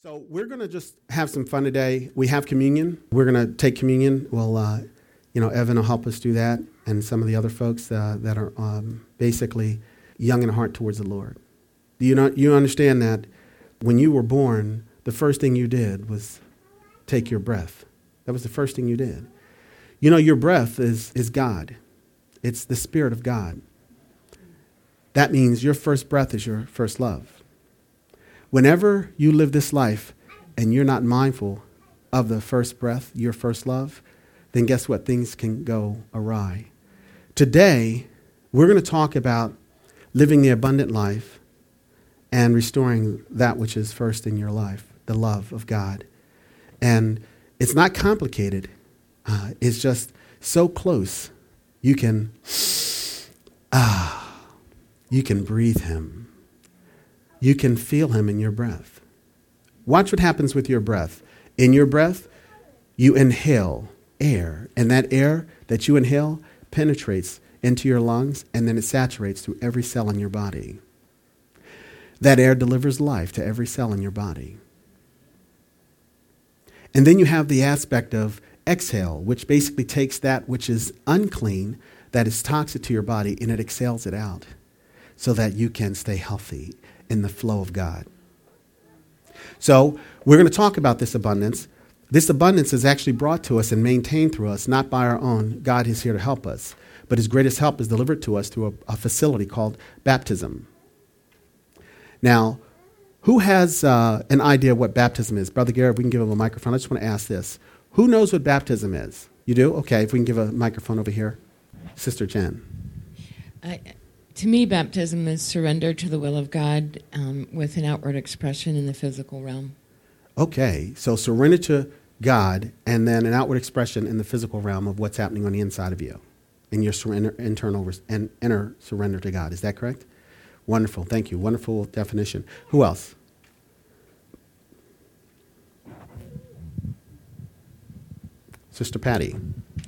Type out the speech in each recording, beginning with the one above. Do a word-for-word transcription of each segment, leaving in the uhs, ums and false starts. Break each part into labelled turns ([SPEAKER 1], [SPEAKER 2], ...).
[SPEAKER 1] So we're going to just have some fun today. We have communion. We're going to take communion. Well, uh, you know, Evan will help us do that, and some of the other folks uh, that are um, basically young in heart towards the Lord. Do you not, you understand that when you were born, the first thing you did was take your breath. That was the first thing you did. You know, your breath is, is God. It's the Spirit of God. That means your first breath is your first love. Whenever you live this life and you're not mindful of the first breath, your first love, then guess what? Things can go awry. Today, we're going to talk about living the abundant life and restoring that which is first in your life, the love of God. And it's not complicated. Uh, it's just so close. You can, ah, you can breathe him. You can feel him in your breath. Watch what happens with your breath. In your breath, you inhale air, and that air that you inhale penetrates into your lungs, and then it saturates through every cell in your body. That air delivers life to every cell in your body. And then you have the aspect of exhale, which basically takes that which is unclean, that is toxic to your body, and it exhales it out so that you can stay healthy in the flow of God. So we're going to talk about this abundance. This abundance is actually brought to us and maintained through us, not by our own. God is here to help us. But his greatest help is delivered to us through a, a facility called baptism. Now, who has uh, an idea of what baptism is? Brother Gary, if we can give him a microphone. I just want to ask this. Who knows what baptism is? You do? Okay, if we can give a microphone over here. Sister Jen.
[SPEAKER 2] I, to me, baptism is surrender to the will of God um, with an outward expression in the physical realm. Okay, so surrender to God and then an outward expression in the physical realm of what's happening on the inside of you, in your surrender, internal and inner surrender to God. Is that correct? Wonderful, thank you. Wonderful definition. Who else? Sister Patty.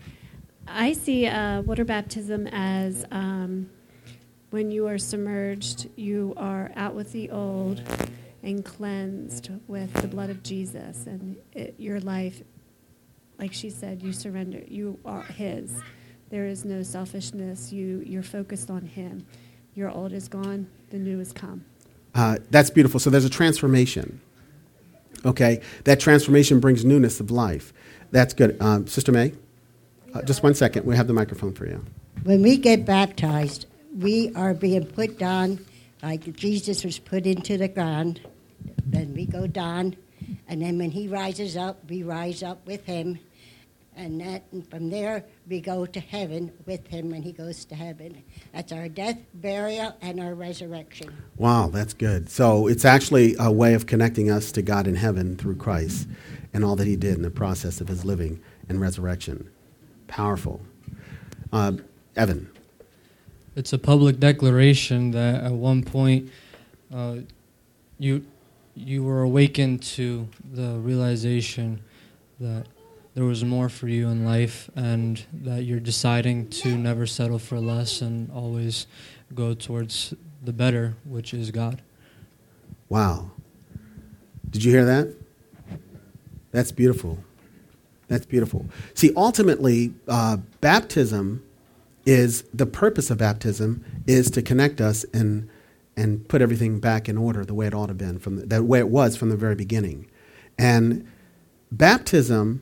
[SPEAKER 3] I see uh, water baptism as um, when you are submerged, you are out with the old and cleansed with the blood of Jesus. And it, your life, like she said, you surrender. You are his. There is no selfishness. You, you're focused on him. Your old is gone. The new has come.
[SPEAKER 1] Uh, that's beautiful. So there's a transformation. Okay? That transformation brings newness of life. That's good. Um, Sister May, uh, just one second. We have the microphone for you.
[SPEAKER 4] When we get baptized, we are being put down like Jesus was put into the ground. Then we go down, and then when he rises up, we rise up with him. And, that, and from there, we go to heaven with him when he goes to heaven. That's our death, burial, and our resurrection.
[SPEAKER 1] Wow, that's good. So it's actually a way of connecting us to God in heaven through Christ and all that he did in the process of his living and resurrection. Powerful. Uh, Evan.
[SPEAKER 5] It's a public declaration that at one point uh, you you were awakened to the realization that there was more for you in life and that you're deciding to never settle for less and always go towards the better, which is God.
[SPEAKER 1] Wow. Did you hear that? That's beautiful. That's beautiful. See, ultimately, uh, baptism is, the purpose of baptism is to connect us and and put everything back in order the way it ought to have been, from the, the way it was from the very beginning. And baptism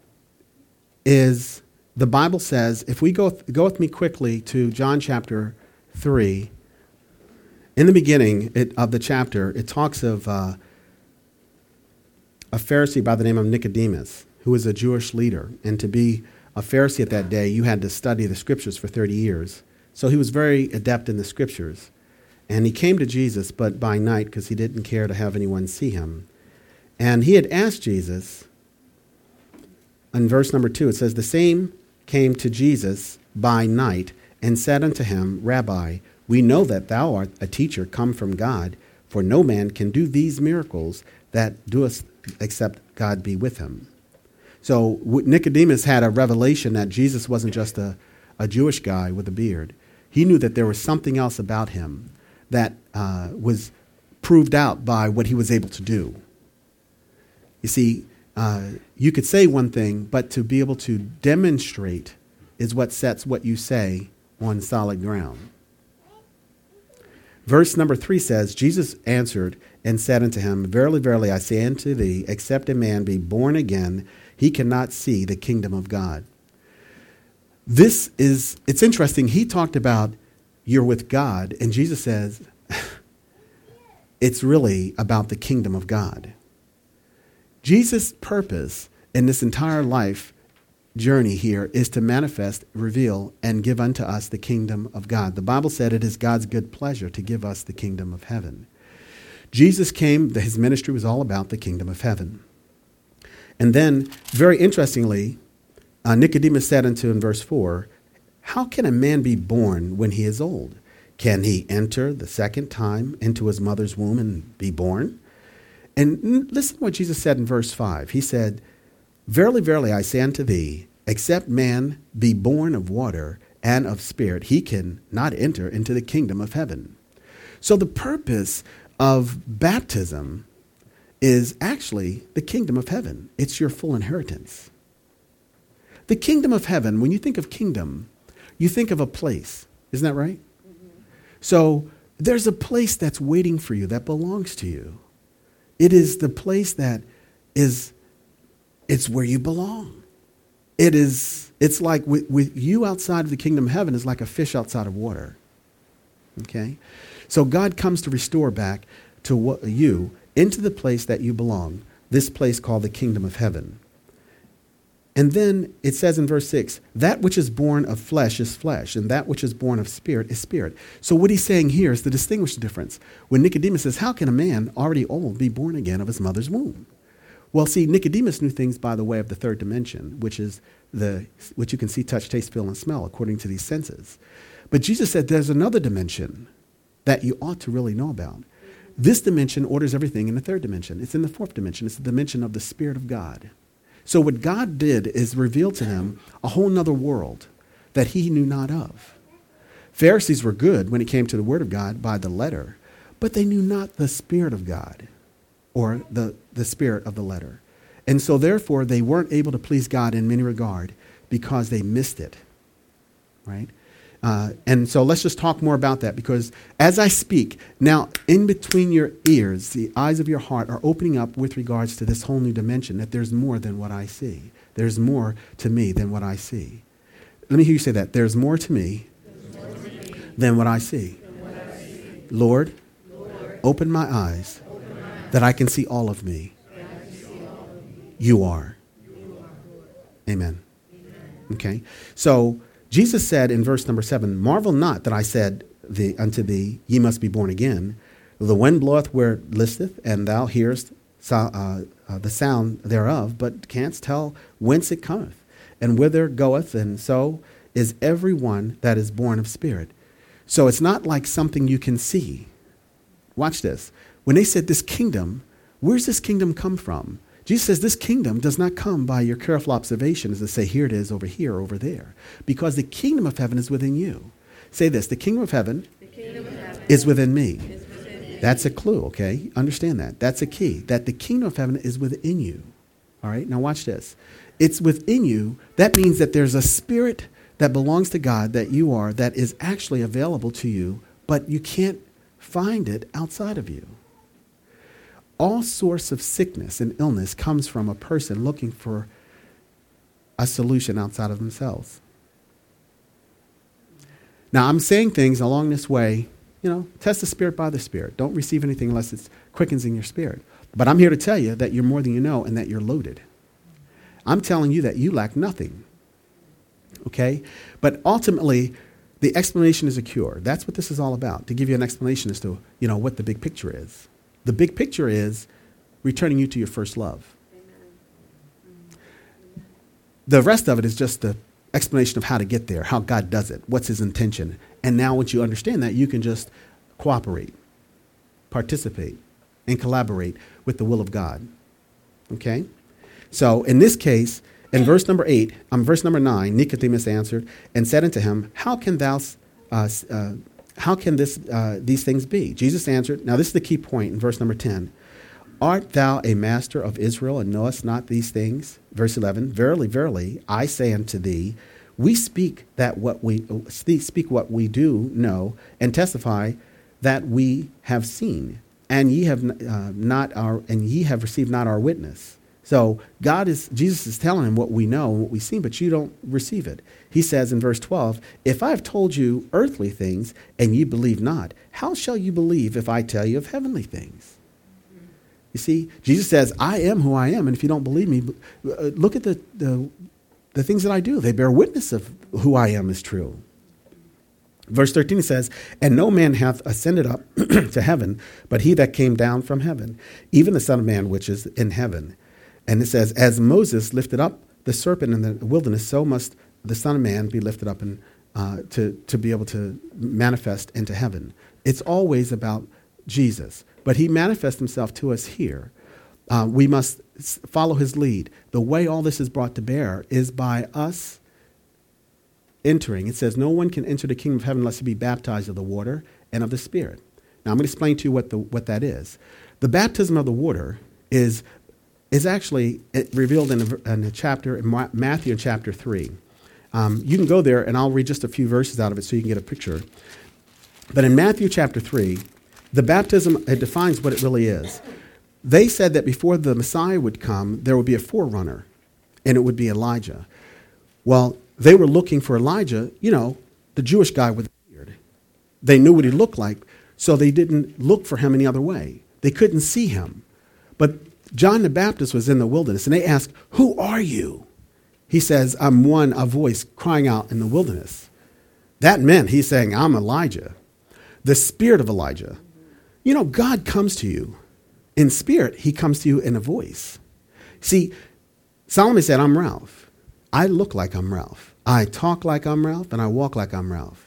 [SPEAKER 1] is, the Bible says, if we go th- go with me quickly to John chapter three, in the beginning it, of the chapter, it talks of uh, a Pharisee by the name of Nicodemus, who was a Jewish leader. And to be a Pharisee at that day, you had to study the scriptures for thirty years. So he was very adept in the scriptures. And he came to Jesus, but by night, because he didn't care to have anyone see him. And he had asked Jesus, in verse number two, it says, the same came to Jesus by night and said unto him, Rabbi, we know that thou art a teacher come from God, for no man can do these miracles that doest except God be with him. So Nicodemus had a revelation that Jesus wasn't just a, a Jewish guy with a beard. He knew that there was something else about him that uh, was proved out by what he was able to do. You see, uh, you could say one thing, but to be able to demonstrate is what sets what you say on solid ground. Verse number three says, Jesus answered and said unto him, Verily, verily, I say unto thee, except a man be born again, he cannot see the kingdom of God. This is, it's interesting. He talked about you're with God, and Jesus says, it's really about the kingdom of God. Jesus' purpose in this entire life journey here is to manifest, reveal, and give unto us the kingdom of God. The Bible said it is God's good pleasure to give us the kingdom of heaven. Jesus came, his ministry was all about the kingdom of heaven. And then, very interestingly, uh, Nicodemus said unto him in verse four, how can a man be born when he is old? Can he enter the second time into his mother's womb and be born? And listen to what Jesus said in verse five. He said, Verily, verily, I say unto thee, except man be born of water and of spirit, he can not enter into the kingdom of heaven. So the purpose of baptism is actually the kingdom of heaven. It's your full inheritance. The kingdom of heaven, when you think of kingdom, you think of a place. Isn't that right? Mm-hmm. So there's a place that's waiting for you that belongs to you. It is the place that is, it's where you belong. It is, it's like with, with you outside of the kingdom of heaven is like a fish outside of water. Okay? So God comes to restore back to what, you into the place that you belong, this place called the kingdom of heaven. And then it says in verse six, that which is born of flesh is flesh, and that which is born of spirit is spirit. So what he's saying here is to distinguish the difference. When Nicodemus says, how can a man already old be born again of his mother's womb? Well, see, Nicodemus knew things by the way of the third dimension, which is the which you can see, touch, taste, feel, and smell according to these senses. But Jesus said there's another dimension that you ought to really know about. This dimension orders everything in the third dimension. It's in the fourth dimension. It's the dimension of the Spirit of God. So what God did is reveal to them a whole nother world that he knew not of. Pharisees were good when it came to the word of God by the letter, but they knew not the Spirit of God or the, the spirit of the letter. And so therefore they weren't able to please God in many regard because they missed it, right? Uh, and so let's just talk more about that, because as I speak, now in between your ears, the eyes of your heart are opening up with regards to this whole new dimension, that there's more than what I see. There's more to me than what I see. Let me hear you say that. There's more to me, more to me than what I see. What I see. Lord, Lord, open my eyes, open my eyes that I can see all of me. All of me. You are. You are. Amen. Amen. Okay. So Jesus said in verse number seven, marvel not that I said the, unto thee, ye must be born again. The wind bloweth where it listeth, and thou hearest so, uh, uh, the sound thereof, but canst tell whence it cometh, and whither it goeth, and so is every one that is born of spirit. So it's not like something you can see. Watch this. When they said this kingdom, where's this kingdom come from? Jesus says this kingdom does not come by your careful observation as to say, here it is over here, over there. Because the kingdom of heaven is within you. Say this, the kingdom of heaven, kingdom of heaven is within me. Is within me. That's a clue, okay? Understand that. That's a key, that the kingdom of heaven is within you. All right, now watch this. It's within you. That means that there's a spirit that belongs to God that you are, that is actually available to you, but you can't find it outside of you. All source of sickness and illness comes from a person looking for a solution outside of themselves. Now, I'm saying things along this way, you know, test the spirit by the spirit. Don't receive anything unless it quickens in your spirit. But I'm here to tell you that you're more than you know and that you're loaded. I'm telling you that you lack nothing. Okay? But ultimately, the explanation is a cure. That's what this is all about, to give you an explanation as to, you know, what the big picture is. The big picture is returning you to your first love. Amen. The rest of it is just the explanation of how to get there, how God does it, what's his intention. And now once you understand that, you can just cooperate, participate, and collaborate with the will of God. Okay? So in this case, in verse number eight, um, verse number nine, Nicodemus answered and said unto him, how can thou uh, uh, How can this uh, these things be? Jesus answered, now this is the key point in verse number ten. Art thou a master of Israel, and knowest not these things? Verse eleven, verily, verily, I say unto thee, we speak that what we speak what we do know, and testify that we have seen, and ye have uh, not our and ye have received not our witness. So God is Jesus is telling him what we know and what we've seen, but you don't receive it. He says in verse twelve, if I have told you earthly things and ye believe not, how shall you believe if I tell you of heavenly things? You see, Jesus says, I am who I am, and if you don't believe me, look at the the The things that I do, they bear witness of who I am is true. Verse thirteen says, and no man hath ascended up to heaven, but he that came down from heaven, even the Son of Man which is in heaven. And it says, as Moses lifted up the serpent in the wilderness, so must the Son of Man be lifted up and uh, to, to be able to manifest into heaven. It's always about Jesus, but he manifests himself to us here. Uh, we must follow his lead. The way all this is brought to bear is by us entering. It says, no one can enter the kingdom of heaven unless he be baptized of the water and of the Spirit. Now, I'm going to explain to you what the what that is. The baptism of the water is is actually revealed in a, in a chapter, in Matthew in chapter three. Um, you can go there, and I'll read just a few verses out of it so you can get a picture. But in Matthew chapter three, the baptism, it defines what it really is. They said that before the Messiah would come, there would be a forerunner, and it would be Elijah. Well, they were looking for Elijah, you know, the Jewish guy with the beard. They knew what he looked like, so they didn't look for him any other way. They couldn't see him. But John the Baptist was in the wilderness, and they asked, who are you? He says, I'm one, a voice crying out in the wilderness. That meant he's saying, I'm Elijah, the spirit of Elijah. You know, God comes to you. In spirit, he comes to you in a voice. See, Solomon said, I'm Ralph. I look like I'm Ralph. I talk like I'm Ralph, and I walk like I'm Ralph.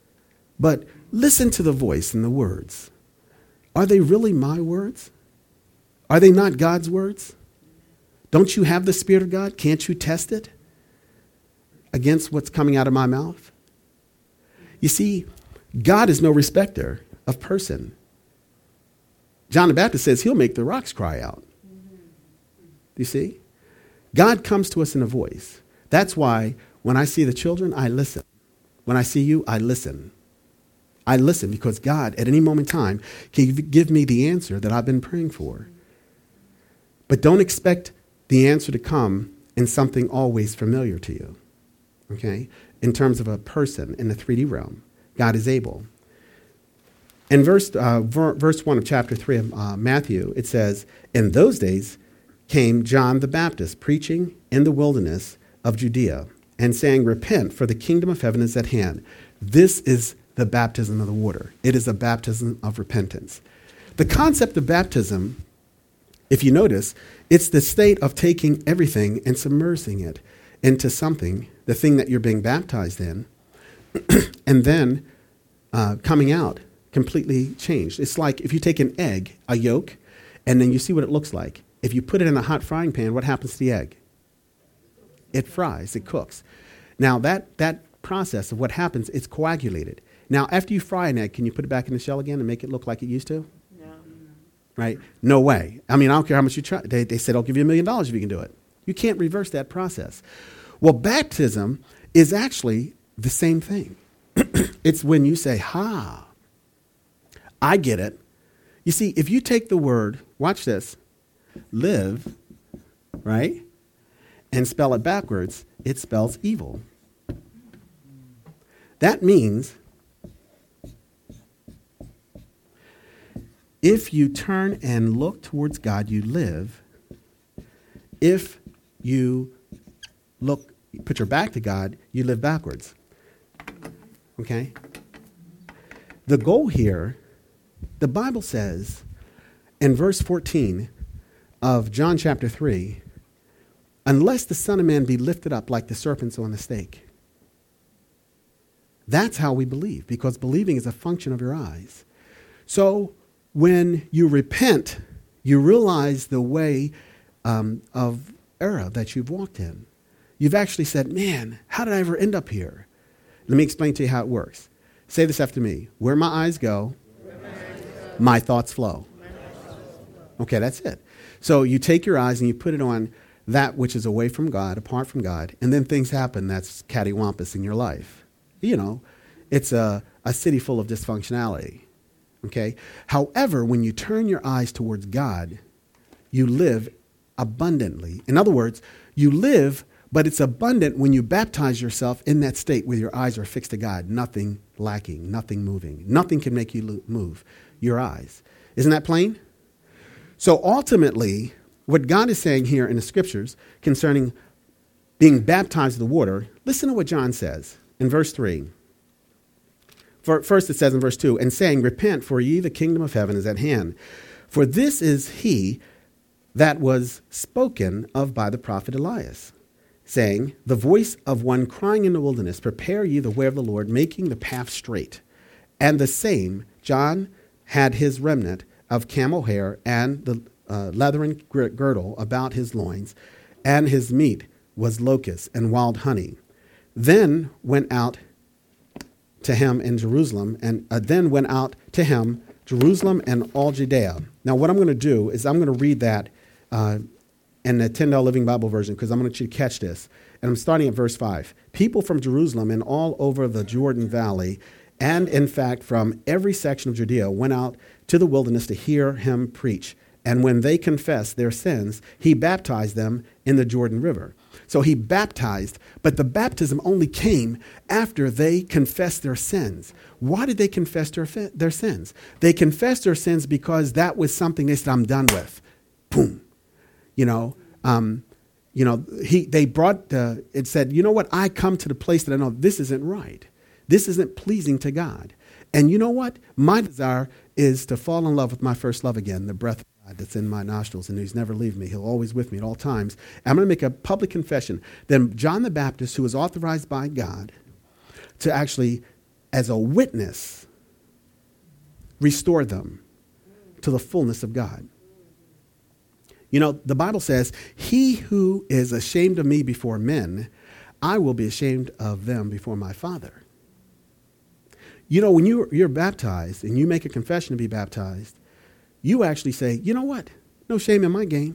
[SPEAKER 1] But listen to the voice and the words. Are they really my words? Are they not God's words? Don't you have the Spirit of God? Can't you test it against what's coming out of my mouth? You see, God is no respecter of person. John the Baptist says he'll make the rocks cry out. You see? God comes to us in a voice. That's why when I see the children, I listen. When I see you, I listen. I listen because God, at any moment in time, can give me the answer that I've been praying for. But don't expect the answer to come in something always familiar to you. Okay? In terms of a person in the three D realm, God is able. In verse, uh, ver, verse one of chapter three of uh, Matthew, it says, in those days came John the Baptist, preaching in the wilderness of Judea, and saying, repent, for the kingdom of heaven is at hand. This is the baptism of the water. It is a baptism of repentance. The concept of baptism, if you notice, it's the state of taking everything and submersing it into something, the thing that you're being baptized in, and then uh, coming out completely changed. It's like if you take an egg, a yolk, and then you see what it looks like. If you put it in a hot frying pan, what happens to the egg? It fries, it cooks. Now that, that process of what happens, it's coagulated. Now after you fry an egg, can you put it back in the shell again and make it look like it used to? No. Right? No way. I mean, I don't care how much you try. They, they said, I'll give you a million dollars if you can do it. You can't reverse that process. Well, baptism is actually the same thing. It's when you say, ha, I get it. You see, if you take the word, watch this, live, right, and spell it backwards, it spells evil. That means if you turn and look towards God, you live. If you look, put your back to God, you live backwards. Okay? The goal here, the Bible says in verse fourteen of John chapter three, unless the Son of Man be lifted up like the serpents on the stake. That's how we believe, because believing is a function of your eyes. So when you repent, you realize the way um, of error that you've walked in. You've actually said, man, how did I ever end up here? Let me explain to you how it works. Say this after me. Where my eyes go, my, eyes go. my thoughts flow. My thoughts flow. Okay, that's it. So you take your eyes and you put it on that which is away from God, apart from God, and then things happen that's cattywampus in your life. You know, it's a, a city full of dysfunctionality. Okay? However, when you turn your eyes towards God, you live abundantly. In other words, you live, but it's abundant when you baptize yourself in that state where your eyes are fixed to God, nothing lacking, nothing moving. Nothing can make you lo- move your eyes. Isn't that plain? So ultimately, what God is saying here in the scriptures concerning being baptized in the water, listen to what John says in verse three. For, first it says in verse two, and saying, repent, for ye the kingdom of heaven is at hand. For this is he that was spoken of by the prophet Elias, saying, the voice of one crying in the wilderness, prepare ye the way of the Lord, making the path straight. And the same, John had his remnant of camel hair and the uh, leathern girdle about his loins, and his meat was locusts and wild honey. Then went out to him in Jerusalem, and uh, then went out to him Jerusalem and all Judea. Now, what I'm going to do is I'm going to read that uh, in the Tyndale Living Bible version, because I want you to catch this. And I'm starting at verse five. People from Jerusalem and all over the Jordan Valley, and in fact from every section of Judea, went out to the wilderness to hear him preach. And when they confessed their sins, he baptized them in the Jordan River. So he baptized, but the baptism only came after they confessed their sins. Why did they confess their, their sins? They confessed their sins because that was something they said, I'm done with. Boom. You know, um, you know, he they brought, uh, it said, you know what? I come to the place that I know this isn't right. This isn't pleasing to God. And you know what? My desire is to fall in love with my first love again, the breath of God that's in my nostrils, and he's never leave me. He'll always with me at all times. I'm going to make a public confession. Then John the Baptist, who was authorized by God to actually, as a witness, restore them to the fullness of God. You know, the Bible says, he who is ashamed of me before men, I will be ashamed of them before my Father. You know, when you, you're baptized and you make a confession to be baptized, you actually say, you know what? No shame in my game.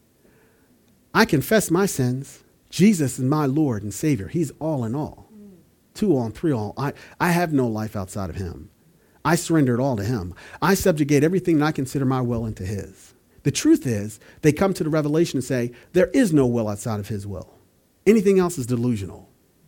[SPEAKER 1] I confess my sins. Jesus is my Lord and Savior. He's all in all. Two all and three all. I, I have no life outside of him. I surrender it all to him. I subjugate everything that I consider my will into his. The truth is, they come to the revelation and say, there is no will outside of his will. Anything else is delusional.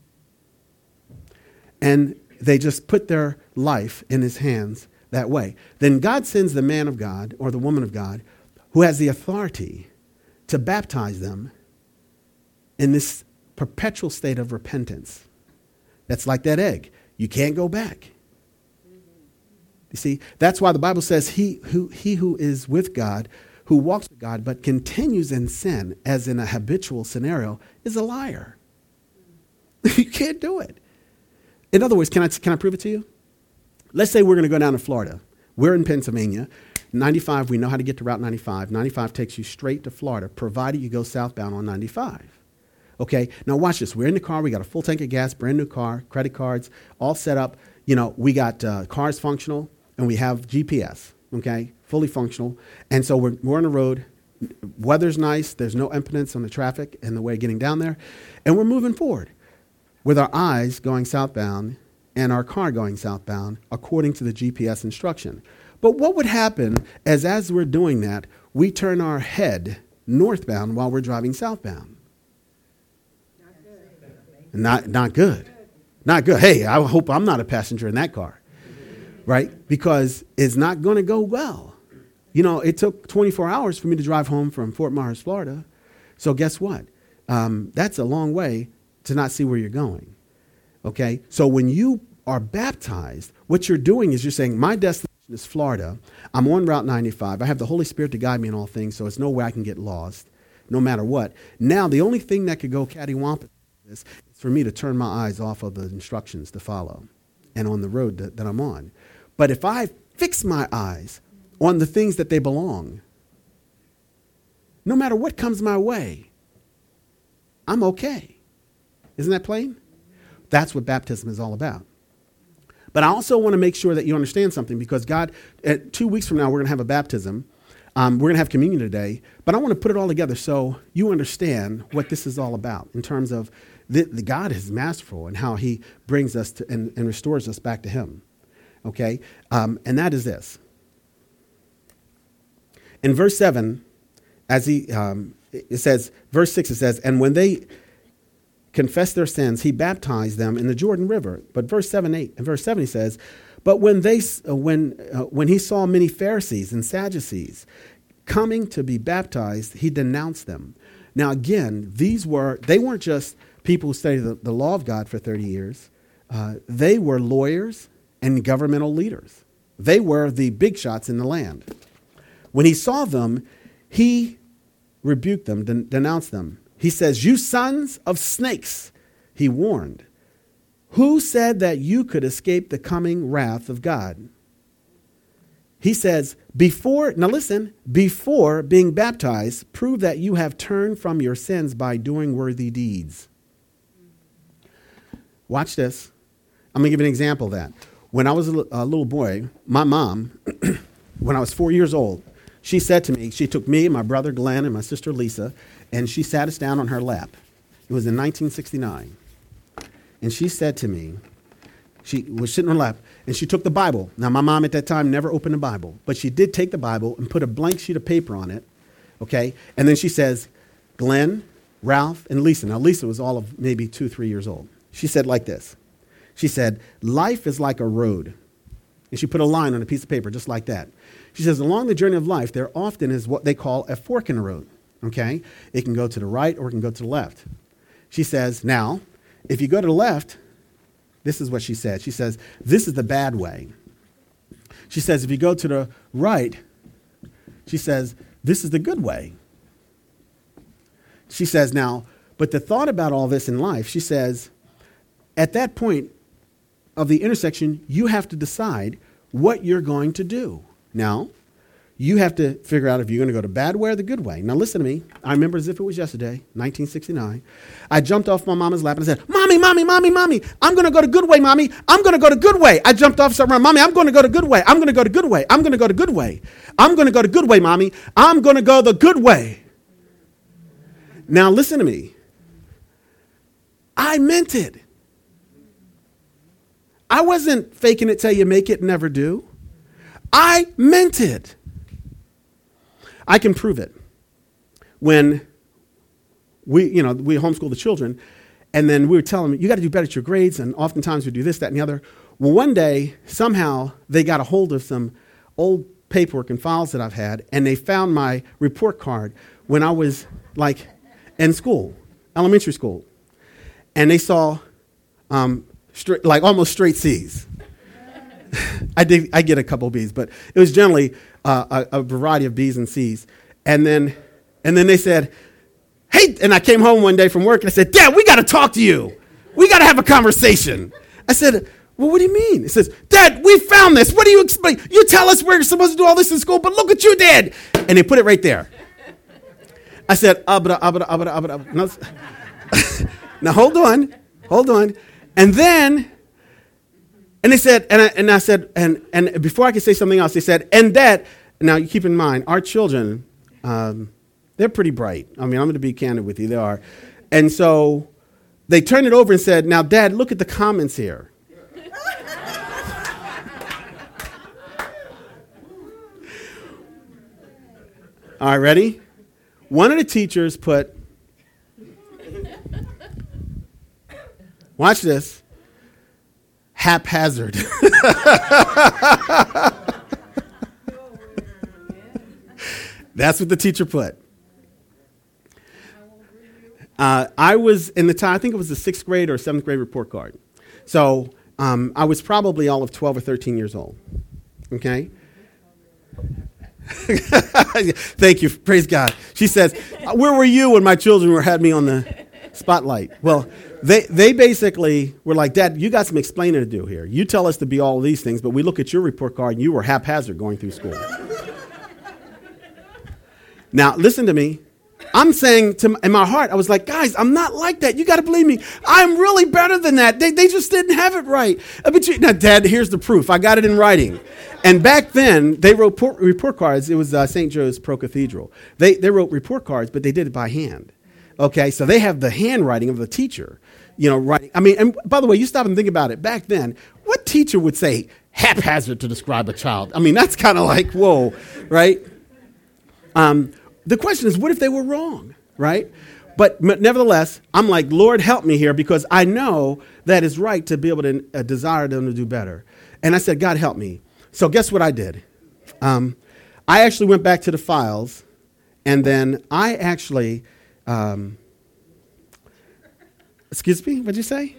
[SPEAKER 1] And they just put their life in his hands that way. Then God sends the man of God or the woman of God who has the authority to baptize them in this perpetual state of repentance. That's like that egg. You can't go back. You see, that's why the Bible says he who, he who is with God, who walks with God, but continues in sin, as in a habitual scenario, is a liar. You can't do it. In other words, can I, can I prove it to you? Let's say we're going to go down to Florida. We're in Pennsylvania. ninety-five, we know how to get to Route ninety-five. ninety-five takes you straight to Florida, provided you go southbound on ninety-five. Okay, now watch this. We're in the car. We got a full tank of gas, brand new car, credit cards, all set up. You know, we got uh, cars functional, and we have G P S, okay, fully functional. And so we're, we're on the road. Weather's nice. There's no impedance on the traffic and the way getting down there. And we're moving forward with our eyes going southbound and our car going southbound according to the G P S instruction. But what would happen is as we're doing that, we turn our head northbound while we're driving southbound? Not, not good. Not good. Hey, I hope I'm not a passenger in that car, right? Because it's not going to go well. You know, it took twenty-four hours for me to drive home from Fort Myers, Florida. So guess what? Um, that's a long way to not see where you're going. Okay? So when you are baptized, what you're doing is you're saying, my destination is Florida. I'm on Route ninety-five. I have the Holy Spirit to guide me in all things, so it's no way I can get lost, no matter what. Now, the only thing that could go cattywampus is for me to turn my eyes off of the instructions to follow and on the road that, that I'm on. But if I fix my eyes on the things that they belong, no matter what comes my way, I'm okay. Isn't that plain? That's what baptism is all about. But I also want to make sure that you understand something, because God, uh, two weeks from now, we're going to have a baptism Um, we're going to have communion today, but I want to put it all together so you understand what this is all about in terms of the, the God is masterful and how he brings us to, and, and restores us back to him. Okay? Um, and that is this. In verse seven, as he, um, it says, verse six, it says, and when they confessed their sins, he baptized them in the Jordan River. But verse seven, eight, and verse seven, he says, but when they, uh, when, uh, when he saw many Pharisees and Sadducees coming to be baptized, he denounced them. Now, again, these were, they weren't just people who studied the, the law of God for thirty years. Uh, they were lawyers and governmental leaders. They were the big shots in the land. When he saw them, he rebuked them, den- denounced them. He says, you sons of snakes, he warned. Who said that you could escape the coming wrath of God? He says, before, now listen, before being baptized, prove that you have turned from your sins by doing worthy deeds. Watch this. I'm going to give you an example of that. When I was a, l- a little boy, my mom, when I was four years old, she said to me, she took me and my brother Glenn and my sister Lisa, and she sat us down on her lap. It was in nineteen sixty-nine. And she said to me, she was sitting on her lap, and she took the Bible. Now, my mom at that time never opened the Bible, but she did take the Bible and put a blank sheet of paper on it, okay? And then she says, Glenn, Ralph, and Lisa. Now, Lisa was all of maybe two, three years old. She said like this. She said, life is like a road. And she put a line on a piece of paper just like that. She says, along the journey of life, there often is what they call a fork in the road, okay? It can go to the right or it can go to the left. She says, now, if you go to the left, this is what she said. She says, this is the bad way. She says, if you go to the right, she says, this is the good way. She says, now, but the thought about all this in life, she says, at that point of the intersection, you have to decide what you're going to do. Now, you have to figure out if you're going to go the bad way or the good way. Now, listen to me. I remember as if it was yesterday, nineteen sixty-nine. I jumped off my mama's lap and I said, Mommy, Mommy, Mommy, Mommy, I'm going to go the good way, Mommy. I'm going to go the good way. I jumped off somewhere. Mommy, I'm going to go the good way. I'm going to go the good way. I'm going to go the good way. I'm going to go the good way, Mommy. I'm going to go the good way. Now, listen to me. I meant it. I wasn't faking it till you make it, never do. I meant it. I can prove it. When we, you know, we homeschool the children, and then we were telling them, you got to do better at your grades, and oftentimes we do this, that, and the other. Well, one day, somehow, they got a hold of some old paperwork and files that I've had, and they found my report card when I was, like, in school, elementary school. And they saw, um, straight, like, almost straight C's. I did. I get a couple of B's, but it was generally uh, a, a variety of B's and C's. And then, and then they said, "Hey!" And I came home one day from work and I said, "Dad, we got to talk to you. We got to have a conversation." I said, "Well, what do you mean?" It says, "Dad, we found this. What do you explain? You tell us we're supposed to do all this in school, but look what you did." And they put it right there. I said, "Abra, abra, abra, abra." abra. No. Now hold on, hold on, and then. And they said, and I, and I said, and, and before I could say something else, they said, and that, now you keep in mind, our children, um, they're pretty bright. I mean, I'm going to be candid with you, they are. And so they turned it over and said, now, Dad, look at the comments here. All right, ready? One of the teachers put, watch this. Haphazard. That's what the teacher put. Uh, I was in the time, I think it was the sixth grade or seventh grade report card. So um, I was probably all of twelve or thirteen years old. Okay? Thank you. Praise God. She says, where were you when my children were had me on the spotlight? Well, They they basically were like, Dad, you got some explaining to do here. You tell us to be all of these things, but we look at your report card and you were haphazard going through school. Now, listen to me. I'm saying to in my heart, I was like, guys, I'm not like that. You got to believe me. I'm really better than that. They, they just didn't have it right. But you, now, Dad, here's the proof. I got it in writing. And back then, they wrote report, report cards. It was uh, Saint Joe's Pro Cathedral. They, they wrote report cards, but they did it by hand. Okay, so they have the handwriting of the teacher, you know, writing. I mean, and by the way, you stop and think about it. Back then, what teacher would say haphazard to describe a child? I mean, that's kind of like, whoa, right? Um, the question is, what if they were wrong, right? But nevertheless, I'm like, Lord, help me here, because I know that it's right to be able to uh, desire them to do better. And I said, God, help me. So guess what I did? Um, I actually went back to the files, and then I actually... Um, excuse me, what'd you say?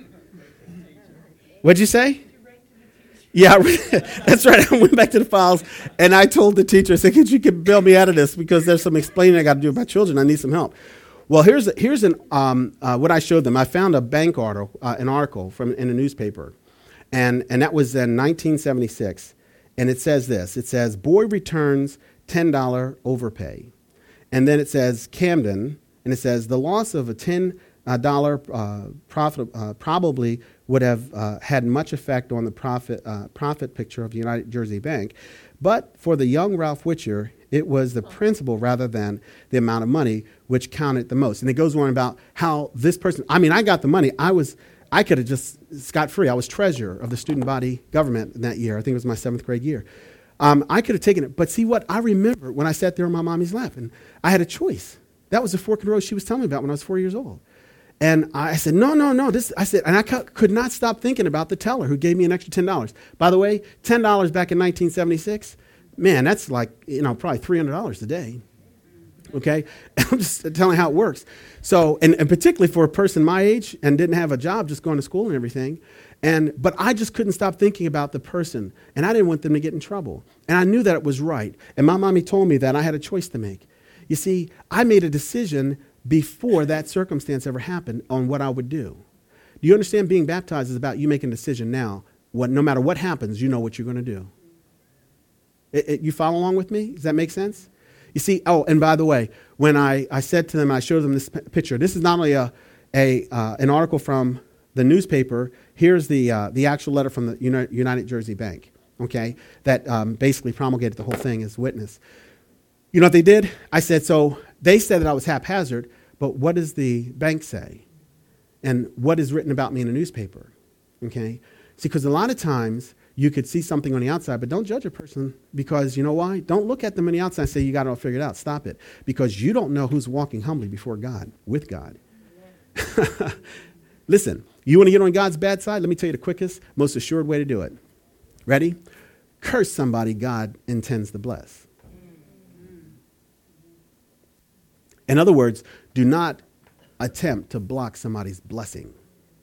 [SPEAKER 1] What'd you say? Yeah, that's right. I went back to the files, and I told the teacher, I said, could you bail me out of this, because there's some explaining I got to do about children. I need some help. Well, here's a, here's an um, uh, what I showed them. I found a bank article, uh, an article from in a newspaper, and and that was in nineteen seventy-six, and it says this. It says, boy returns ten dollars overpay. And then it says Camden, and it says the loss of a ten dollars uh, profit uh, probably would have uh, had much effect on the profit uh, profit picture of the United Jersey Bank. But for the young Ralph Witcher, it was the principle rather than the amount of money which counted the most. And it goes on about how this person, I mean, I got the money. I was, I could have just scot-free. I was treasurer of the student body government in that year. I think it was my seventh grade year. Um, I could have taken it. But see what? I remember when I sat there on my mommy's lap, and I had a choice. That was the fork in the road she was telling me about when I was four years old. And I said, no, no, no. This, I said, and I cu- could not stop thinking about the teller who gave me an extra ten dollars. By the way, ten dollars back in nineteen seventy-six, man, that's like, you know, probably three hundred dollars a day. Okay? I'm just telling you how it works. So, and, and particularly for a person my age and didn't have a job, just going to school and everything. And, but I just couldn't stop thinking about the person, and I didn't want them to get in trouble. And I knew that it was right. And my mommy told me that I had a choice to make. You see, I made a decision before that circumstance ever happened on what I would do. Do you understand? Being baptized is about you making a decision now. What, no matter what happens, you know what you're going to do. It, it, you follow along with me? Does that make sense? You see, oh, and by the way, when I, I said to them, I showed them this p- picture. This is not only a, a uh, an article from the newspaper. Here's the uh, the actual letter from the Uni- United Jersey Bank, okay, that um, basically promulgated the whole thing as witness. You know what they did? I said, so they said that I was haphazard, but what does the bank say? And what is written about me in a newspaper? Okay? See, because a lot of times you could see something on the outside, but don't judge a person, because you know why? Don't look at them on the outside and say, you got it all figured out. Stop it. Because you don't know who's walking humbly before God, with God. Listen, you want to get on God's bad side? Let me tell you the quickest, most assured way to do it. Ready? Curse somebody God intends to bless. In other words, do not attempt to block somebody's blessing.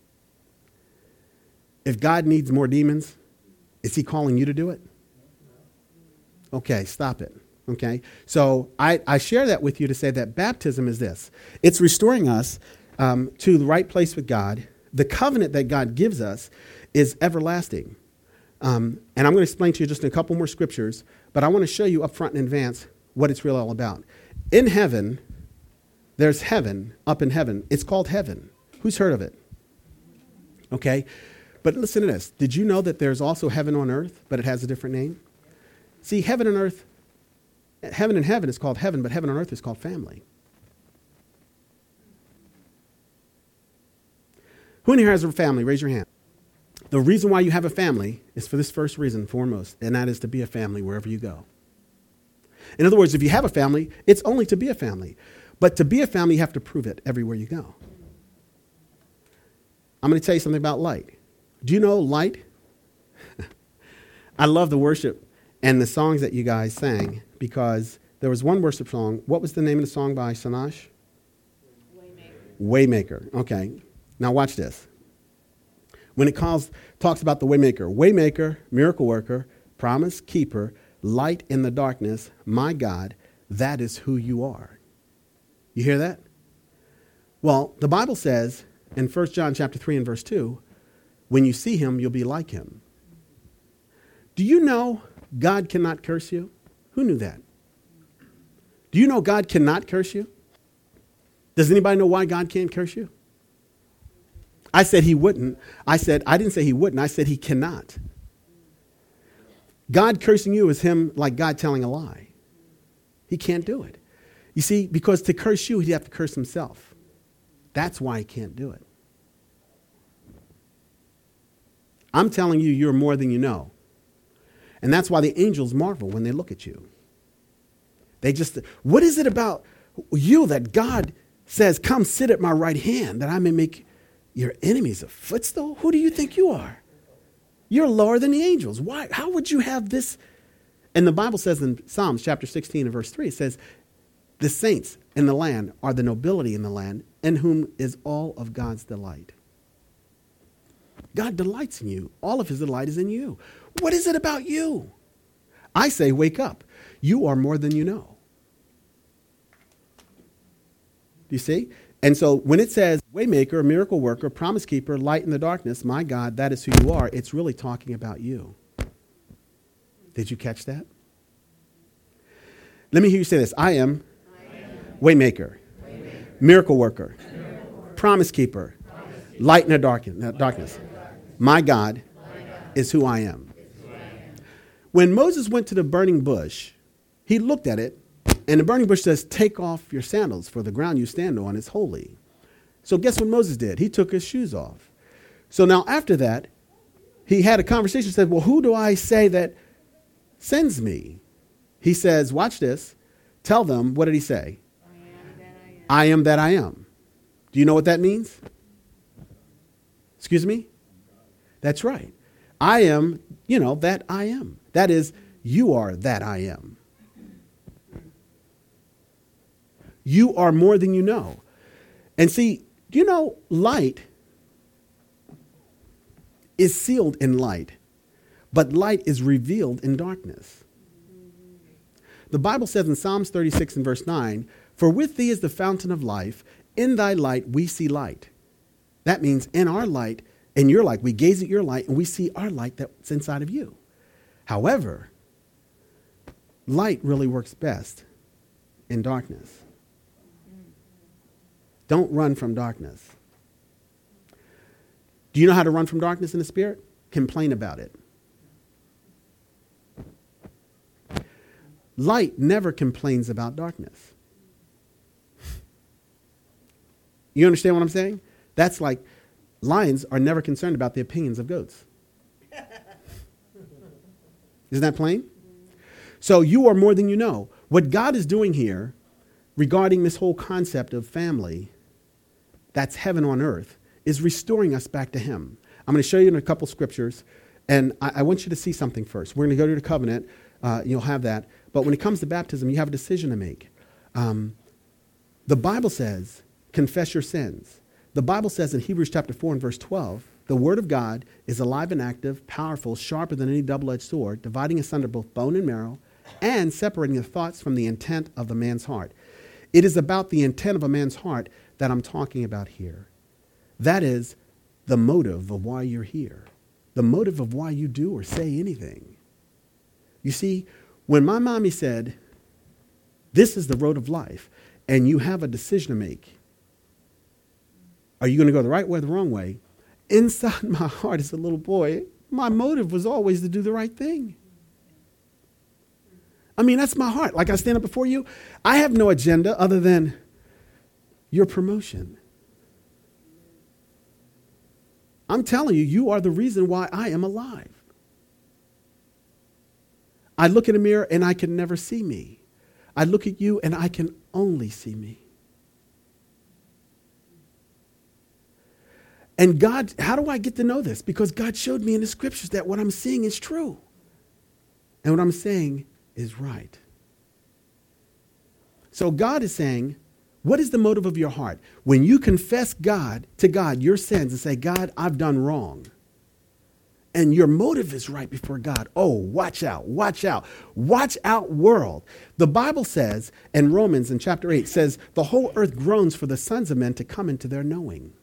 [SPEAKER 1] If God needs more demons, is he calling you to do it? Okay, stop it. Okay? So I, I share that with you to say that baptism is this. It's restoring us um, to the right place with God. The covenant that God gives us is everlasting. Um, and I'm going to explain to you just in a couple more scriptures, but I want to show you up front in advance what it's really all about. In heaven, there's heaven up in heaven. It's called heaven. Who's heard of it? Okay. But listen to this. Did you know that there's also heaven on earth, but it has a different name? See, heaven and earth, heaven and heaven is called heaven, but heaven on earth is called family. Who in here has a family? Raise your hand. The reason why you have a family is for this first reason, foremost, and that is to be a family wherever you go. In other words, if you have a family, it's only to be a family. But to be a family, you have to prove it everywhere you go. I'm going to tell you something about light. Do you know light? I love the worship and the songs that you guys sang, because there was one worship song. What was the name of the song by Sanash? Waymaker. Waymaker. Okay. Now watch this. When it calls, talks about the Waymaker. Waymaker, miracle worker, promise keeper, light in the darkness, my God, that is who you are. You hear that? Well, the Bible says in First John chapter three and verse two, when you see him, you'll be like him. Do you know God cannot curse you? Who knew that? Do you know God cannot curse you? Does anybody know why God can't curse you? I said he wouldn't. I said, I didn't say he wouldn't. I said he cannot. God cursing you is him like God telling a lie. He can't do it. You see, because to curse you, he'd have to curse himself. That's why he can't do it. I'm telling you, you're more than you know. And that's why the angels marvel when they look at you. They just, what is it about you that God says, come sit at my right hand that I may make your enemies a footstool? Who do you think you are? You're lower than the angels. Why? How would you have this? And the Bible says in Psalms chapter sixteen and verse three, it says, the saints in the land are the nobility in the land, in whom is all of God's delight. God delights in you. All of his delight is in you. What is it about you? I say, wake up. You are more than you know. Do you see? And so when it says waymaker, miracle worker, promise keeper, light in the darkness, my God, that is who you are, it's really talking about you. Did you catch that? Let me hear you say this. I am, I am. Waymaker, waymaker, miracle worker, miracle worker, promise keeper, promise keeper, light in the darkness. darkness. My God, my God is who I am. Who I am. When Moses went to the burning bush, he looked at it, and the burning bush says, take off your sandals, for the ground you stand on is holy. So guess what Moses did? He took his shoes off. So now after that, he had a conversation, said, well, who do I say that sends me? He says, watch this. Tell them, what did he say? I am that I am. I am that I am. Do you know what that means? Excuse me? That's right. I am, you know, that I am. That is, you are that I am. You are more than you know. And see, do you know light is sealed in light, but light is revealed in darkness. The Bible says in Psalms thirty-six and verse nine, for with thee is the fountain of life. In thy light we see light. That means in our light, in your light, we gaze at your light and we see our light that's inside of you. However, light really works best in darkness. Don't run from darkness. Do you know how to run from darkness in the spirit? Complain about it. Light never complains about darkness. You understand what I'm saying? That's like lions are never concerned about the opinions of goats. Isn't that plain? So you are more than you know. What God is doing here regarding this whole concept of family, that's heaven on earth, is restoring us back to him. I'm going to show you in a couple scriptures, and I, I want you to see something first. We're going to go to the covenant. Uh, you'll have that. But when it comes to baptism, you have a decision to make. Um, the Bible says, confess your sins. The Bible says in Hebrews chapter four and verse twelve, the word of God is alive and active, powerful, sharper than any double-edged sword, dividing asunder both bone and marrow, and separating the thoughts from the intent of the man's heart. It is about the intent of a man's heart that I'm talking about here. That is the motive of why you're here, the motive of why you do or say anything. You see, when my mommy said, this is the road of life, and you have a decision to make, are you going to go the right way or the wrong way? Inside my heart as a little boy, my motive was always to do the right thing. I mean, that's my heart. Like I stand up before you, I have no agenda other than your promotion. I'm telling you, you are the reason why I am alive. I look in a mirror and I can never see me. I look at you and I can only see me. And God, how do I get to know this? Because God showed me in the scriptures that what I'm seeing is true. And what I'm saying is right. So God is saying, what is the motive of your heart? When you confess God to God, your sins, and say, God, I've done wrong. And your motive is right before God. Oh, watch out, watch out, watch out, world. The Bible says, in Romans in chapter eight, says, the whole earth groans for the sons of men to come into their knowing.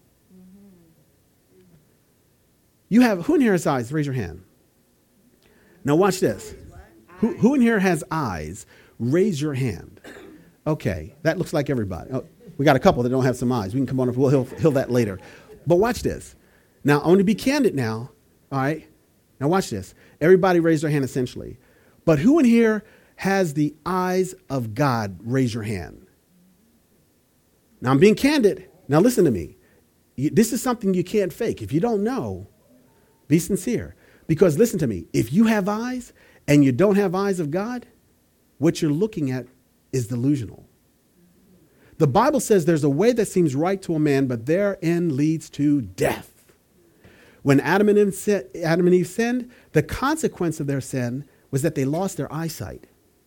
[SPEAKER 1] You have, who in here has eyes? Raise your hand. Now watch this. Who, who in here has eyes? Raise your hand. Okay, that looks like everybody. Oh, We got a couple that don't have some eyes. We can come on up. We'll heal, heal that later. But watch this. Now, I want to be candid now. All right? Now, watch this. Everybody raise their hand essentially. But who in here has the eyes of God? Raise your hand. Now, I'm being candid. Now, listen to me. You, this is something you can't fake. If you don't know, be sincere. Because listen to me. If you have eyes and you don't have eyes of God, what you're looking at is delusional. The Bible says there's a way that seems right to a man, but their end leads to death. When Adam and Eve, Adam and Eve sinned, the consequence of their sin was that they lost their eyesight.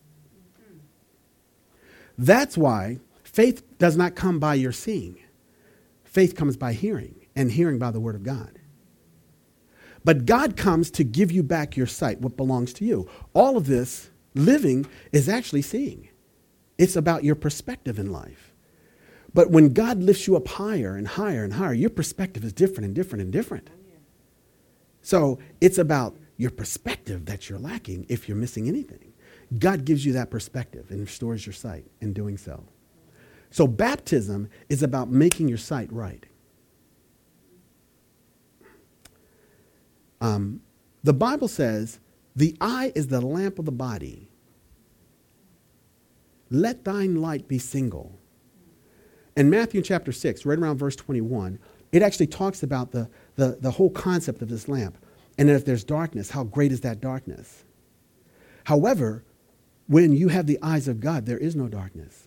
[SPEAKER 1] That's why faith does not come by your seeing. Faith comes by hearing, and hearing by the word of God. But God comes to give you back your sight, what belongs to you. All of this living is actually seeing. It's about your perspective in life. But when God lifts you up higher and higher and higher, your perspective is different and different and different. So it's about your perspective that you're lacking if you're missing anything. God gives you that perspective and restores your sight in doing so. So baptism is about making your sight right. Um, the Bible says, the eye is the lamp of the body. Let thine light be single. In Matthew chapter six, right around verse twenty-one, it actually talks about the, the, the whole concept of this lamp. And if there's darkness, how great is that darkness? However, when you have the eyes of God, there is no darkness.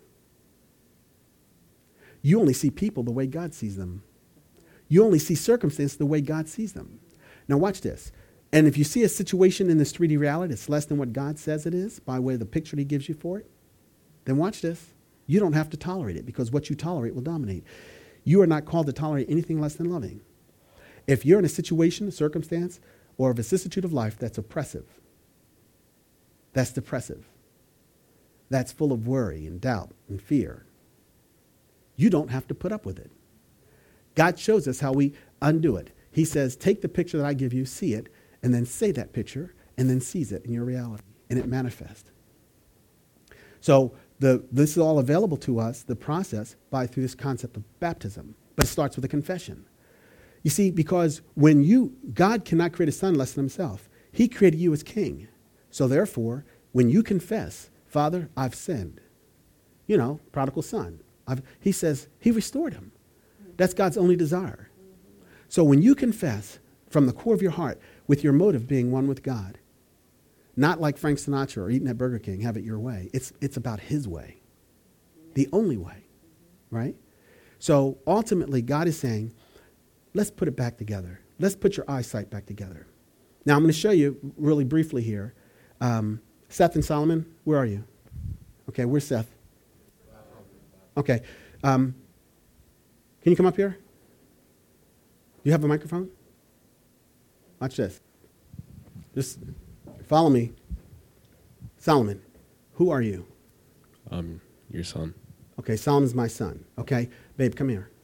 [SPEAKER 1] You only see people the way God sees them. You only see circumstances the way God sees them. Now watch this. And if you see a situation in this three D reality that's less than what God says it is, by way of the picture he gives you for it, then watch this. You don't have to tolerate it, because what you tolerate will dominate. You are not called to tolerate anything less than loving. If you're in a situation, a circumstance, or a vicissitude of life that's oppressive, that's depressive, that's full of worry and doubt and fear, you don't have to put up with it. God shows us how we undo it. He says, take the picture that I give you, see it, and then say that picture, and then seize it in your reality, and it manifests. So the, this is all available to us, the process, by through this concept of baptism. But it starts with a confession. You see, because when you, God cannot create a son less than himself. He created you as king. So therefore, when you confess, Father, I've sinned. You know, prodigal son. I've, he says he restored him. That's God's only desire. So when you confess from the core of your heart, with your motive being one with God, not like Frank Sinatra or eating at Burger King, have it your way. It's, it's about his way, the only way, right? So ultimately, God is saying, let's put it back together. Let's put your eyesight back together. Now, I'm going to show you really briefly here. Um, Seth and Solomon, where are you? Okay, where's Seth? Okay. Um, can you come up here? Do you have a microphone? Watch this. Just follow me. Solomon, who are you?
[SPEAKER 6] Um, your son.
[SPEAKER 1] Okay, Solomon's my son. Okay, babe, come here.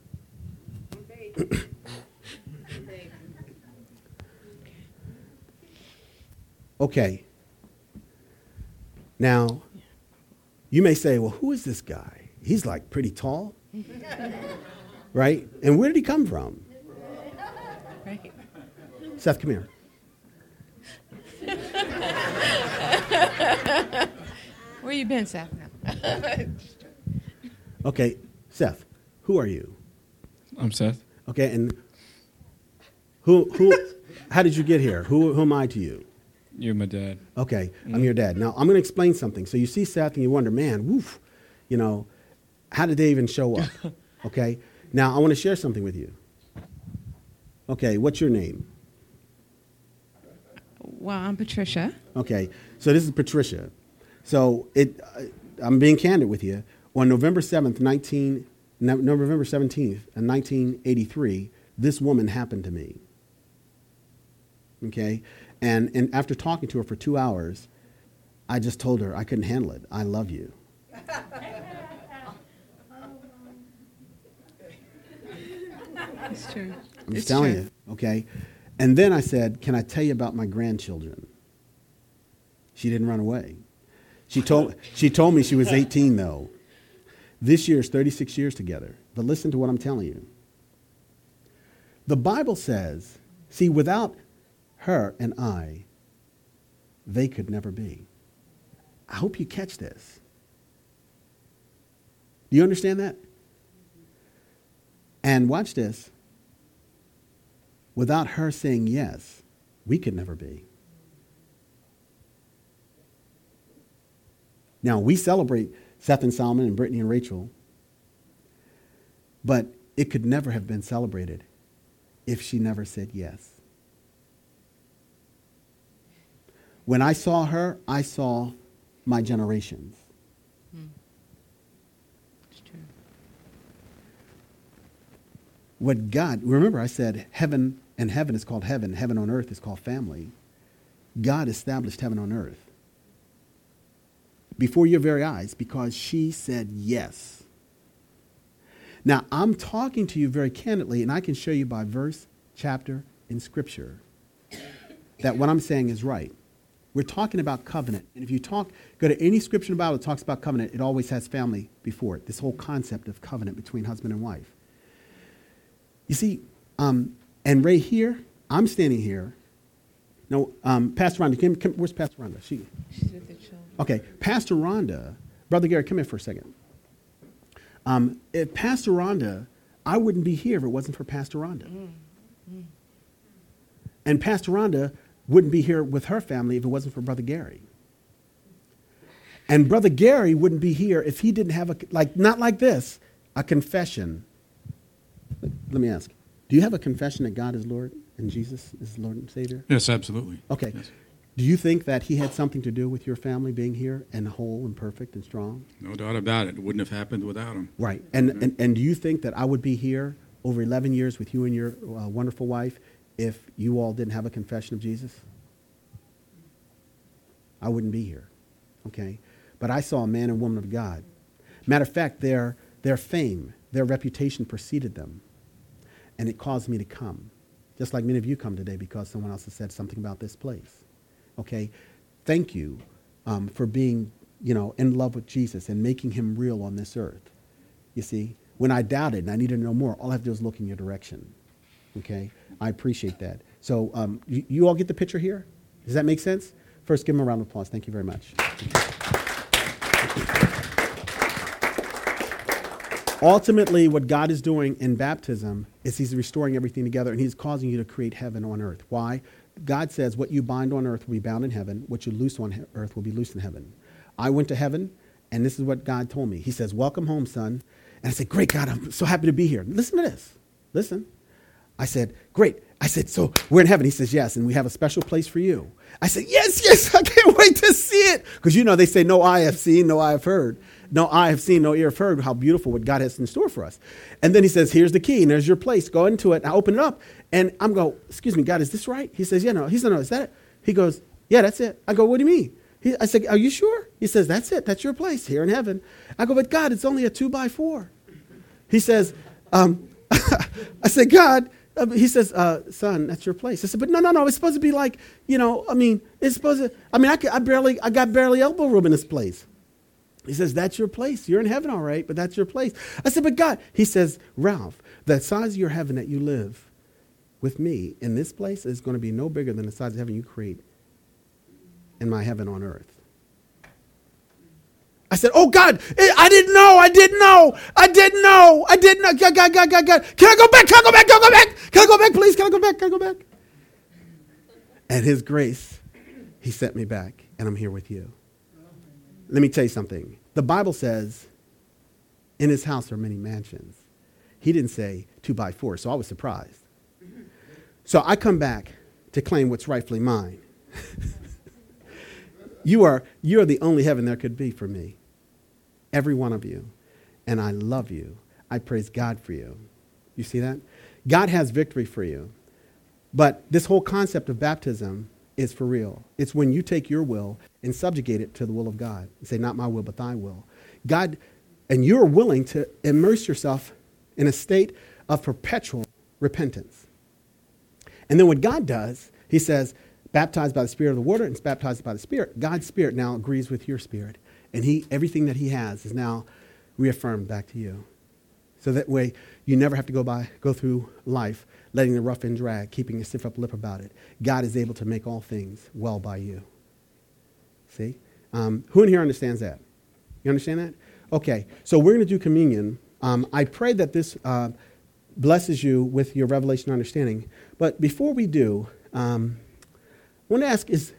[SPEAKER 1] Okay. Now, you may say, well, who is this guy? He's like pretty tall. Right? And where did he come from?
[SPEAKER 2] Right.
[SPEAKER 1] Seth, come here.
[SPEAKER 2] Where you been, Seth?
[SPEAKER 1] Okay, Seth, who are you?
[SPEAKER 6] I'm Seth.
[SPEAKER 1] Okay, and who who how did you get here? Who who am I to you?
[SPEAKER 6] You're my dad.
[SPEAKER 1] Okay, mm-hmm. I'm your dad. Now, I'm going to explain something. So you see Seth and you wonder, man, woof, you know, how did they even show up? Okay, now I want to share something with you. Okay, what's your name?
[SPEAKER 2] Well, I'm Patricia.
[SPEAKER 1] Okay, so this is Patricia. So it, uh, I'm being candid with you. On November seventh, nineteen, no, November seventeenth, in nineteen eighty-three, this woman happened to me. Okay, and and after talking to her for two hours, I just told her I couldn't handle it. I love you.
[SPEAKER 2] It's true.
[SPEAKER 1] I'm just
[SPEAKER 2] It's
[SPEAKER 1] telling
[SPEAKER 2] true.
[SPEAKER 1] you, okay? And then I said, can I tell you about my grandchildren? She didn't run away. She told, she told me she was eighteen, though. This year is thirty-six years together. But listen to what I'm telling you. The Bible says, see, without her and I, they could never be. I hope you catch this. Do you understand that? And watch this. Without her saying yes, we could never be. Now, we celebrate Seth and Solomon and Brittany and Rachel, but it could never have been celebrated if she never said yes. When I saw her, I saw my generations.
[SPEAKER 2] Hmm. It's true.
[SPEAKER 1] What God, remember I said heaven and heaven is called heaven, heaven on earth is called family. God established heaven on earth before your very eyes because she said yes. Now, I'm talking to you very candidly, and I can show you by verse, chapter, in Scripture that what I'm saying is right. We're talking about covenant. And if you talk, go to any scripture in the Bible that talks about covenant, it always has family before it, this whole concept of covenant between husband and wife. You see, um, and Ray here, I'm standing here. No, um, Pastor Rhonda, come, come, where's Pastor Rhonda? She,
[SPEAKER 2] She's with the children.
[SPEAKER 1] Okay, Pastor Rhonda, Brother Gary, come here for a second. Um, if Pastor Rhonda, I wouldn't be here if it wasn't for Pastor Rhonda. Mm. Mm. And Pastor Rhonda wouldn't be here with her family if it wasn't for Brother Gary. And Brother Gary wouldn't be here if he didn't have a, like, not like this, a confession. Let me ask, do you have a confession that God is Lord and Jesus is Lord and Savior?
[SPEAKER 7] Yes, absolutely.
[SPEAKER 1] Okay.
[SPEAKER 7] Yes.
[SPEAKER 1] Do you think that he had something to do with your family being here and whole and perfect and strong?
[SPEAKER 7] No doubt about it. It wouldn't have happened without him.
[SPEAKER 1] Right. And, and, and do you think that I would be here over eleven years with you and your uh, wonderful wife if you all didn't have a confession of Jesus? I wouldn't be here. Okay. But I saw a man and woman of God. Matter of fact, their, their fame, their reputation preceded them. And it caused me to come. Just like many of you come today because someone else has said something about this place. Okay, thank you um, for being, you know, in love with Jesus and making him real on this earth. You see, when I doubted and I needed to know more, all I have to do is look in your direction. Okay, I appreciate that. So um, you, you all get the picture here? Does that make sense? First, give him a round of applause. Thank you very much. Ultimately, what God is doing in baptism is he's restoring everything together and he's causing you to create heaven on earth. Why? God says what you bind on earth will be bound in heaven. What you loose on he- earth will be loosed in heaven. I went to heaven, and this is what God told me. He says, welcome home, son. And I said, great, God, I'm so happy to be here. Listen to this. Listen. I said, great. I said, so we're in heaven. He says, yes, and we have a special place for you. I said, yes, yes, I can't wait to see it. Because, you know, they say, no eye have seen, no eye have heard. No eye have seen, no ear have heard how beautiful what God has in store for us. And then he says, here's the key, and there's your place. Go into it. And I open it up, and I'm go, excuse me, God, is this right? He says, yeah, no. He said, no, is that it? He goes, yeah, that's it. I go, what do you mean? He, I said, are you sure? He says, that's it. That's your place here in heaven. I go, but God, it's only a two by four. He says, um, I said, God, uh, he says, uh, son, that's your place. I said, but no, no, no, it's supposed to be like, you know, I mean, it's supposed to, I mean, I, could, I barely, I got barely elbow room in this place. He says, that's your place. You're in heaven, all right, but that's your place. I said, but God, he says, Ralph, the size of your heaven that you live with me in this place is going to be no bigger than the size of heaven you create in my heaven on earth. I said, oh, God, I didn't know. I didn't know. I didn't know. I didn't know. God, God, God, God, God. Can I go back? Can I go back? Can I go back? Can I go back, please? Can I go back? Can I go back? And his grace, he sent me back, and I'm here with you. Let me tell you something. The Bible says, in his house are many mansions. He didn't say two by four, so I was surprised. So I come back to claim what's rightfully mine. you are you are the only heaven there could be for me. Every one of you. And I love you. I praise God for you. You see that? God has victory for you. But this whole concept of baptism is for real. It's when you take your will and subjugate it to the will of God. And say, not my will, but thy will. God, and you're willing to immerse yourself in a state of perpetual repentance. And then what God does, he says, baptized by the Spirit of the water and it's baptized by the Spirit. God's Spirit now agrees with your spirit. And he, everything that he has is now reaffirmed back to you. So that way you never have to go by, go through life letting the rough end drag, keeping a stiff upper lip about it. God is able to make all things well by you. See? Um, who in here understands that? You understand that? Okay, so we're going to do communion. Um, I pray that this uh, blesses you with your revelation understanding. But before we do, um, I want to ask, is,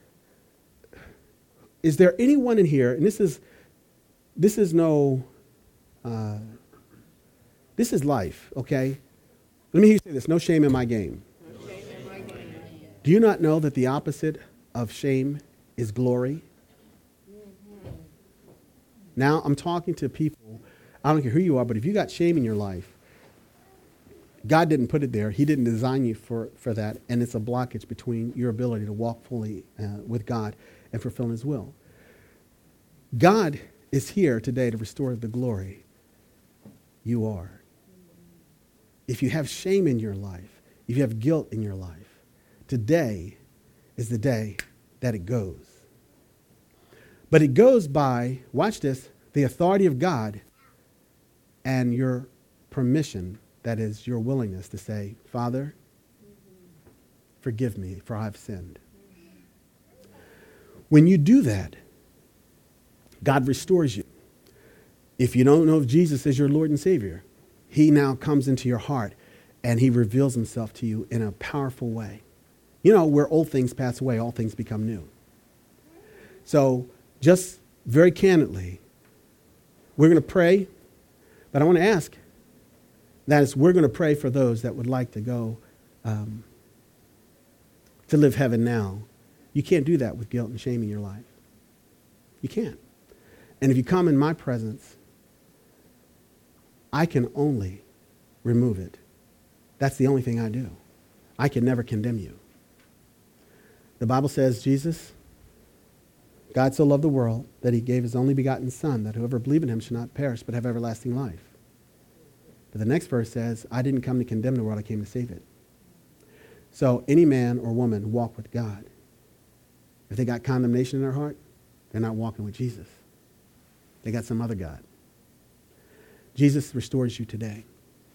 [SPEAKER 1] is there anyone in here, and this is, this is no, uh, this is life, okay? Let me hear you say this, no shame in my game. No shame in my game. Do you not know that the opposite of shame is glory? Mm-hmm. Now, I'm talking to people, I don't care who you are, but if you got shame in your life, God didn't put it there. He didn't design you for, for that, and it's a blockage between your ability to walk fully uh, with God and fulfill His will. God is here today to restore the glory. You are. If you have shame in your life, if you have guilt in your life, today is the day that it goes. But it goes by, watch this, the authority of God and your permission, that is your willingness to say, Father, forgive me for I have sinned. When you do that, God restores you. If you don't know if Jesus is your Lord and Savior, He now comes into your heart and He reveals Himself to you in a powerful way. You know, where old things pass away, all things become new. So just very candidly, we're going to pray, but I want to ask, that is, we're going to pray for those that would like to go um, to live heaven now. You can't do that with guilt and shame in your life. You can't. And if you come in my presence, I can only remove it. That's the only thing I do. I can never condemn you. The Bible says, Jesus, God so loved the world that He gave His only begotten Son, that whoever believes in Him should not perish but have everlasting life. But the next verse says, I didn't come to condemn the world, I came to save it. So any man or woman walk with God. If they got condemnation in their heart, they're not walking with Jesus. They got some other God. Jesus restores you today.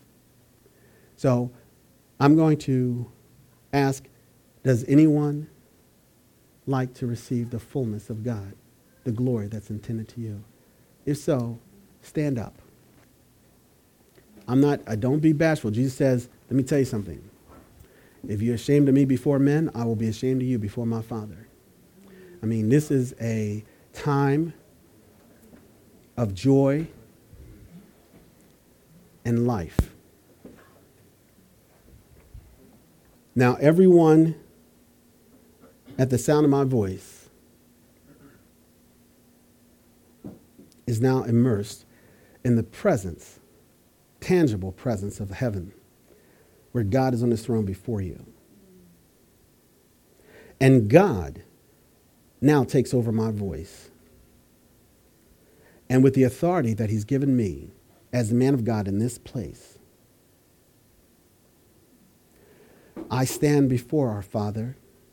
[SPEAKER 1] So I'm going to ask, does anyone like to receive the fullness of God, the glory that's intended to you? If so, stand up. I'm not, uh, don't be bashful. Jesus says, let me tell you something. If you're ashamed of me before men, I will be ashamed of you before my Father. I mean, this is a time of joy and life. Now, everyone at the sound of my voice is now immersed in the presence, tangible presence of heaven, where God is on His throne before you. And God now takes over my voice. And with the authority that He's given me as the man of God in this place, I stand before our Father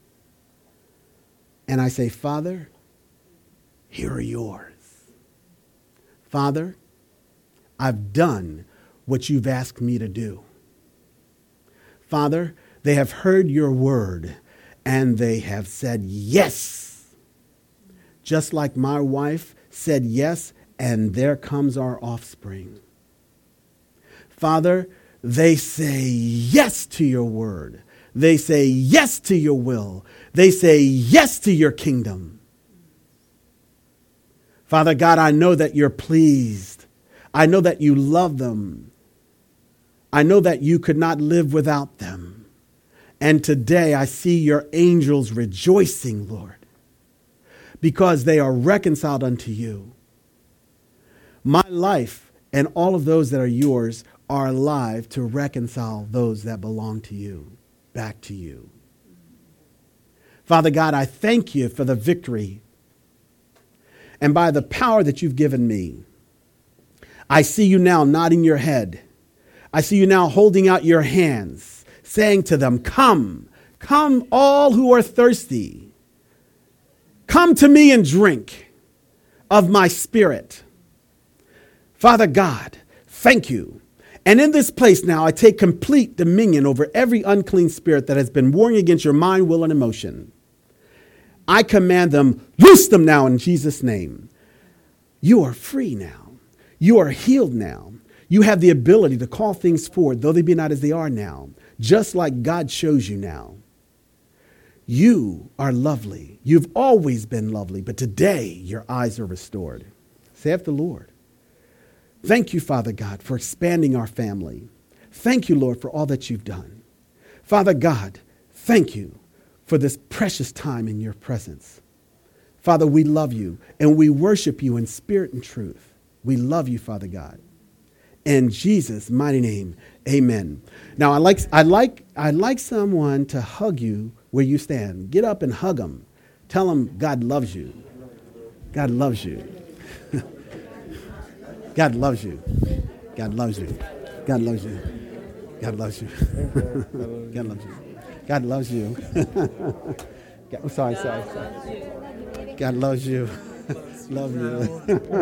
[SPEAKER 1] and I say, Father, here are yours. Father, I've done what you've asked me to do. Father, they have heard your word and they have said yes. Just like my wife said yes, and there comes our offspring. Father, they say yes to your word. They say yes to your will. They say yes to your kingdom. Father God, I know that you're pleased. I know that you love them. I know that you could not live without them. And today I see your angels rejoicing, Lord, because they are reconciled unto you. My life and all of those that are yours are alive to reconcile those that belong to you back to you. Father God, I thank you for the victory. And by the power that you've given me, I see you now nodding your head. I see you now holding out your hands, saying to them, come, come all who are thirsty. Come to me and drink of my spirit. Father God, thank you. And in this place now, I take complete dominion over every unclean spirit that has been warring against your mind, will, and emotion. I command them, loose them now in Jesus' name. You are free now. You are healed now. You have the ability to call things forward, though they be not as they are now, just like God shows you now. You are lovely. You've always been lovely, but today your eyes are restored. Saith the Lord. Thank you, Father God, for expanding our family. Thank you, Lord, for all that you've done. Father God, thank you for this precious time in your presence. Father, we love you and we worship you in spirit and truth. We love you, Father God. In Jesus' mighty name, amen. Now, I like, I like, I like someone to hug you where you stand. Get up and hug them. Tell them God loves you. God loves you. God loves you. God loves you. God loves you. God loves you. God loves you. God loves you. God, I'm sorry, sorry, sorry. God loves you. Love you.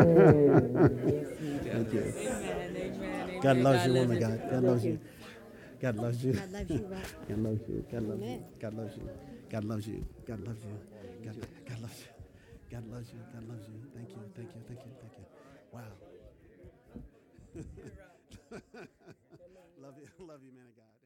[SPEAKER 1] Thank you. God loves you, woman. God. God loves you. God loves you. God loves you. God loves you. God loves you. God loves you. God loves you. God loves you. God, God loves you. God loves you. God loves you. Thank you. Thank you. Thank you. Thank you. Wow. love you. Love you, man of God.